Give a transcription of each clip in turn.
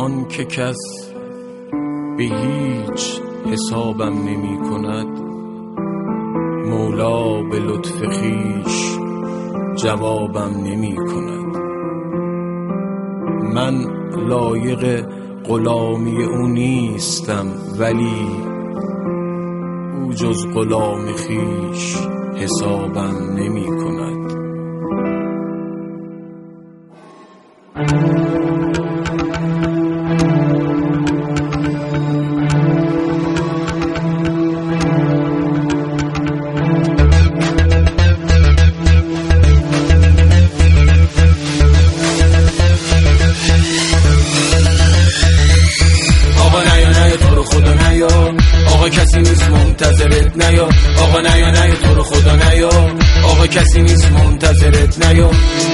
آن که کس به هیچ حسابم نمی کند، مولا به لطف خویش جوابم نمی کند. من لایق غلامی او نیستم، ولی او جز غلام خویش حسابم نمی کند. آقا کسی نیست منتظرت نیا، آقا نیا تو رو خدا نیا، آقا کسی نیست منتظرت نیا.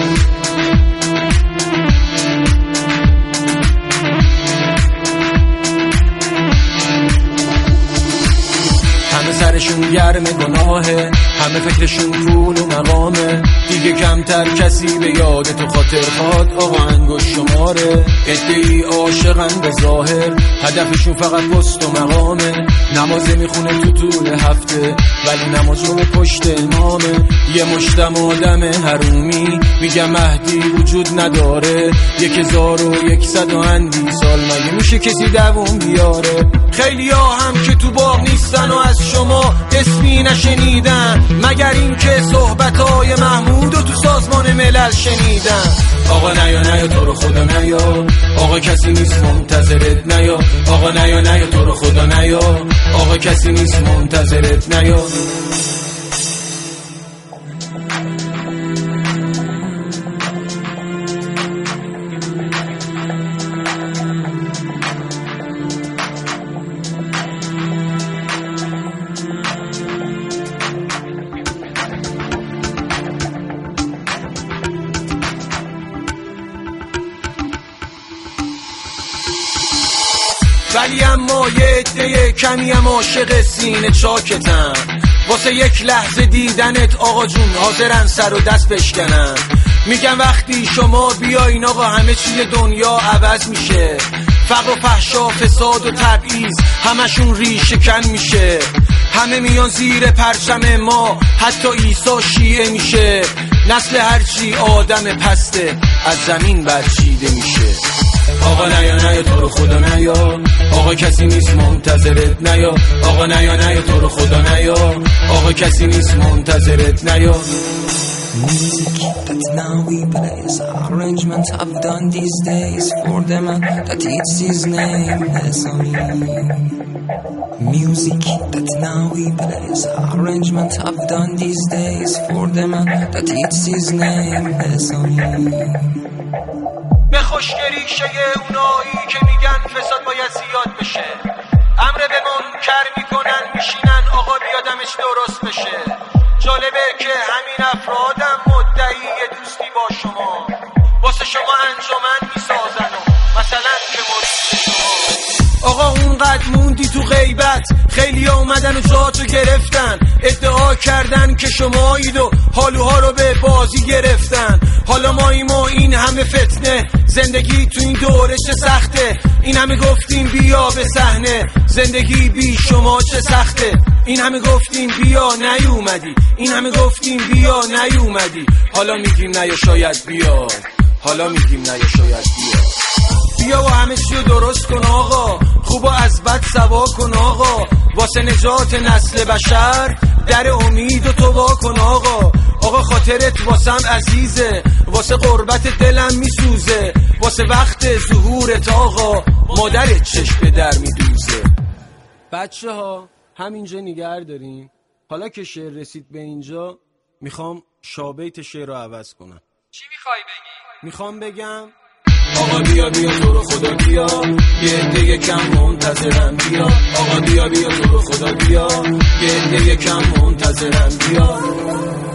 همه سرشون گرم گناهه، همه فکرشون پول و مقامه، دیگه کمتر کسی به یاد تو خاطر خواد. آقا انگوش شماره ادعی عاشقن به ظاهر، هدفشون فقط پست و مقامه. نمازه میخونه تو طول هفته، ولی نماز رو به پشت امامه. یه مشتم آدم حرومی میگم مهدی وجود نداره، 1100 و اندی سال مگه میشه کسی دووم بیاره؟ خیلی ها هم که تو باغ نیستن و از شما اسمی نشنیدن، مگر این که صحبتای محمود و تو سازمان ملل شنیدن. آقا نیا تو رو خدا نیا، آقا کسی نیست منتظرت نیا، آقا نیا تو رو خدا نیا، آقا کسی نیست منتظرت نیا. ولی اما یه عده کمی هم عاشق سینه چاکتن، واسه یک لحظه دیدنت آقا جون حاضرن سر و دست بشکنن. میگن وقتی شما بیاین آقا همه چیز دنیا عوض میشه، فقر و فحشا فساد و تبعیض همشون ریشه کن میشه. همه میان زیر پرچم ما، حتی عیسی شیعه میشه. نسل هرچی آدم پسته از زمین برچیده میشه. آقا نیا تو رو خدا نیا، آقا کسی نیست منتظرت نیا، آقا نیا تو رو خدا نیا، آقا کسی نیست منتظرت نیا. Music that now we play is an arrangement I've done these days for the man that eats his name Hesami. Music that now we play is an arrangement I've done these days for the man that eats his name Hesami. به خوشگریشه اونایی که میگن فساد باید زیاد بشه، امر به منکر میکنن میشینن آقا بیادمش درست بشه. جالبه که همین افرادم مدعی دوستی با شما، واسه شما انجمن میسازن و مثلا که مرید شما. آقا اونقدر موندی تو غیبت، خیلی اومدن و جاتو گرفتن، ادعا کردن که شمایید و حالوها رو به بازی گرفتن. حالا ماییم و این همه فتنه، زندگی تو این دوره چه سخته. این همه گفتیم بیا به صحنه، زندگی بی شما چه سخته. این همه گفتیم بیا نیومدی، این همه گفتیم بیا نیومدی. حالا میگیم نه یا شاید بیا، حالا میگیم نه یا شاید بیا. بیا و همه چیو درست کن آقا، خوبا از بد سوا کن آقا. واسه نجات نسل بشر در امید و تو وا کن آقا. آقا خاطرت واسم عزیزه، واسه قربت دلم میسوزه، واسه وقت ظهورت آقا مادرت چشم در میدوزه. بچه ها همینجا نگه دارین. حالا که شعر رسید به اینجا میخوام شابیت شعر رو عوض کنم. چی میخوای بگی؟ میخوام بگم آقا بیا تو رو خدا بیا، یه عده کم منتظرم بیا. آقا بیا تو رو خدا بیا، یه عده کم منتظرم بیا.